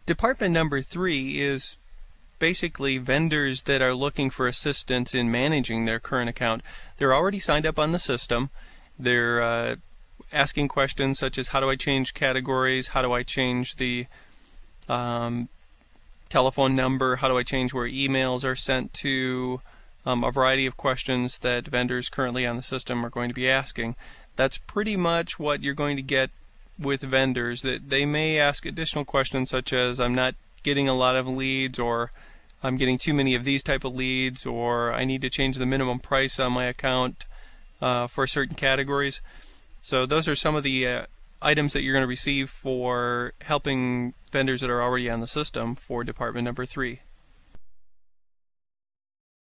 Department number 3 is basically vendors that are looking for assistance in managing their current account. They're already signed up on the system. They're asking questions such as, how do I change categories? How do I change the telephone number? How do I change where emails are sent to? A variety of questions that vendors currently on the system are going to be asking. That's pretty much what you're going to get with vendors. That they may ask additional questions such as, I'm not getting a lot of leads, or I'm getting too many of these type of leads, or I need to change the minimum price on my account for certain categories. So those are some of the items that you're going to receive for helping vendors that are already on the system for department number 3.